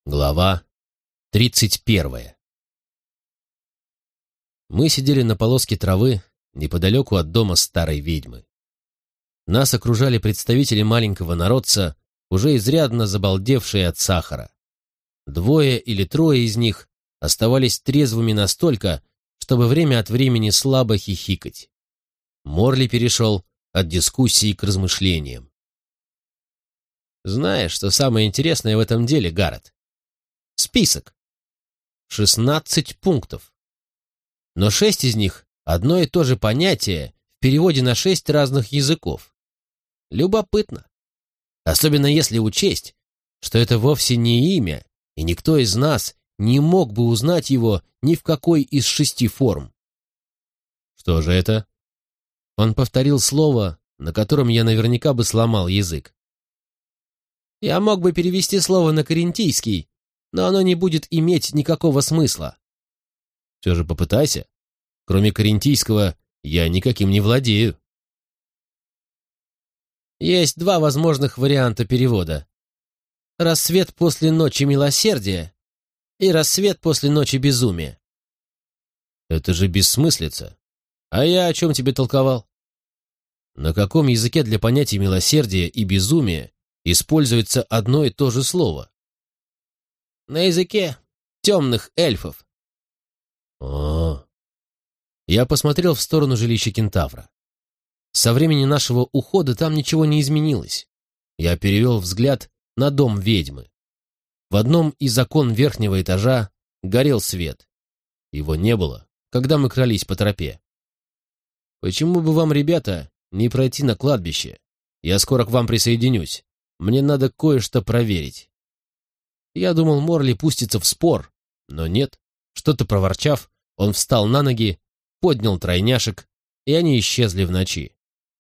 Глава 31. Мы сидели на полоске травы неподалеку от дома старой ведьмы. Нас окружали представители маленького народца, уже изрядно забалдевшие от сахара. 2 или 3 из них оставались трезвыми настолько, чтобы время от времени слабо хихикать. Морли перешел от дискуссии к размышлениям. «Знаешь, что самое интересное в этом деле, Гаррет? Список. 16 пунктов. Но 6 из них — одно и то же понятие в переводе на 6 разных языков. Любопытно. Особенно если учесть, что это вовсе не имя, и никто из нас не мог бы узнать его ни в какой из 6 форм. Что же это? Он повторил слово, на котором я наверняка бы сломал язык. Я мог бы перевести слово на карентийский, но оно не будет иметь никакого смысла. Все же попытайся. Кроме карентийского, я никаким не владею. Есть 2 возможных варианта перевода. «Рассвет после ночи милосердия» и «Рассвет после ночи безумия». Это же бессмыслица. А я о чем тебе толковал? На каком языке для понятий милосердия и безумия используется одно и то же слово? На языке темных эльфов. Я посмотрел в сторону жилища кентавра. Со времени нашего ухода там ничего не изменилось. Я перевел взгляд на дом ведьмы. В одном из окон верхнего этажа горел свет. Его не было, когда мы крались по тропе. Почему бы вам, ребята, не пройти на кладбище? Я скоро к вам присоединюсь. Мне надо кое-что проверить. Я думал, Морли пустится в спор, но нет. Что-то проворчав, он встал на ноги, поднял тройняшек, и они исчезли в ночи.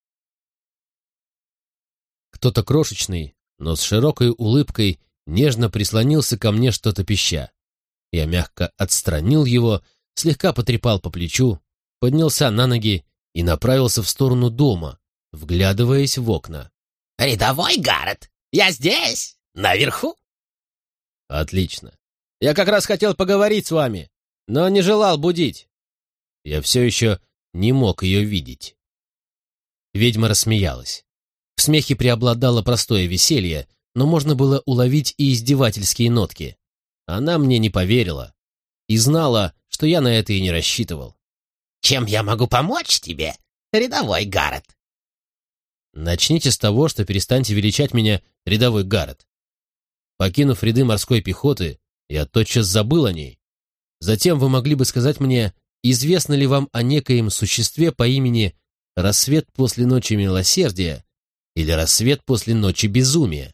Кто-то крошечный, но с широкой улыбкой, нежно прислонился ко мне, что-то пища. Я мягко отстранил его, слегка потрепал по плечу, поднялся на ноги и направился в сторону дома, вглядываясь в окна. «Рядовой Гаррет, я здесь, наверху!» «Отлично. Я как раз хотел поговорить с вами, но не желал будить». Я все еще не мог ее видеть. Ведьма рассмеялась. В смехе преобладало простое веселье, но можно было уловить и издевательские нотки. Она мне не поверила и знала, что я на это и не рассчитывал. «Чем я могу помочь тебе, рядовой Гаррет?» Начните с того, что перестаньте величать меня рядовой Гаррет. Покинув ряды морской пехоты, я тотчас забыл о ней. Затем вы могли бы сказать мне, известно ли вам о некоем существе по имени «Рассвет после ночи милосердия» или «Рассвет после ночи безумия».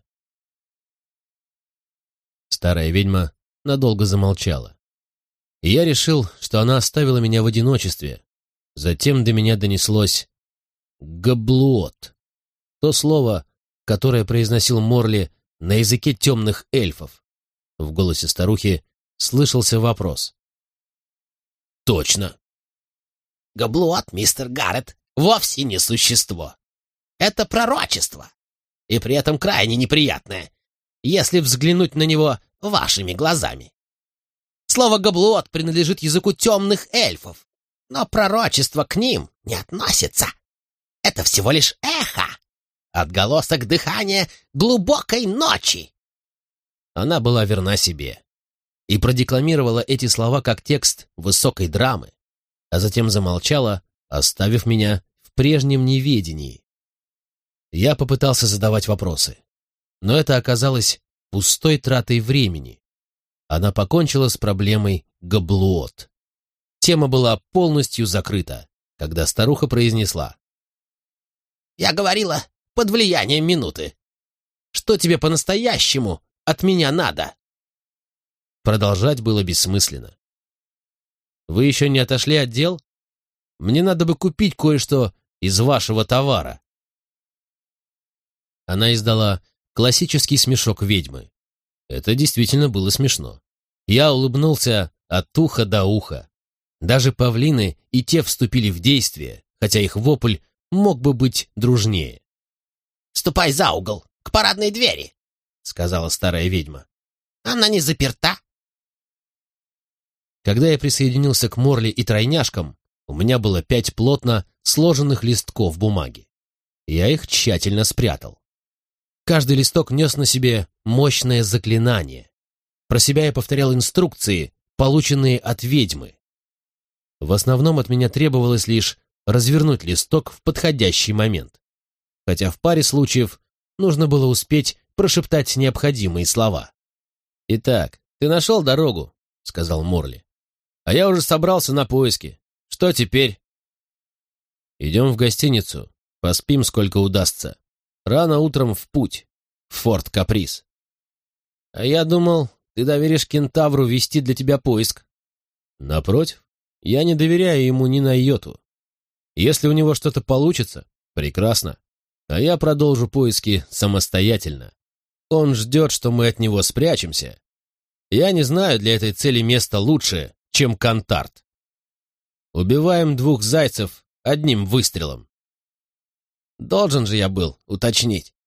Старая ведьма надолго замолчала. И я решил, что она оставила меня в одиночестве. Затем до меня донеслось «габлуот», то слово, которое произносил Морли на языке темных эльфов. В голосе старухи слышался вопрос. «Точно!» «Габлуот, мистер Гаррет, вовсе не существо. Это пророчество, и при этом крайне неприятное, если взглянуть на него вашими глазами. Слово «габлуот» принадлежит языку темных эльфов, но пророчество к ним не относится. Это всего лишь эхо, отголосок дыхания глубокой ночи». Она была верна себе и продекламировала эти слова как текст высокой драмы, а затем замолчала, оставив меня в прежнем неведении. Я попытался задавать вопросы, но это оказалось пустой тратой времени. Она покончила с проблемой габлуот. Тема была полностью закрыта, когда старуха произнесла: «Я говорила под влиянием минуты. Что тебе по-настоящему от меня надо?» Продолжать было бессмысленно. «Вы еще не отошли от дел? Мне надо бы купить кое-что из вашего товара». Она издала классический смешок ведьмы. Это действительно было смешно. Я улыбнулся от уха до уха. Даже павлины и те вступили в действие, хотя их вопль мог бы быть дружнее. «Ступай за угол, к парадной двери», — сказала старая ведьма. Она не заперта. Когда я присоединился к Морли и тройняшкам, у меня было 5 плотно сложенных листков бумаги. Я их тщательно спрятал. Каждый листок нес на себе мощное заклинание. Про себя я повторял инструкции, полученные от ведьмы. В основном от меня требовалось лишь развернуть листок в подходящий момент. Хотя в паре случаев нужно было успеть прошептать необходимые слова. «Итак, ты нашел дорогу», — сказал Морли. «А я уже собрался на поиски. Что теперь?» «Идем в гостиницу, поспим сколько удастся. Рано утром в путь, в Форт Каприз». «А я думал, ты доверишь кентавру вести для тебя поиск». «Напротив, я не доверяю ему ни на йоту. Если у него что-то получится, прекрасно. А я продолжу поиски самостоятельно. Он ждет, что мы от него спрячемся. Я не знаю для этой цели места лучше, чем Кантарт. Убиваем 2 зайцев одним выстрелом». Должен же я был уточнить.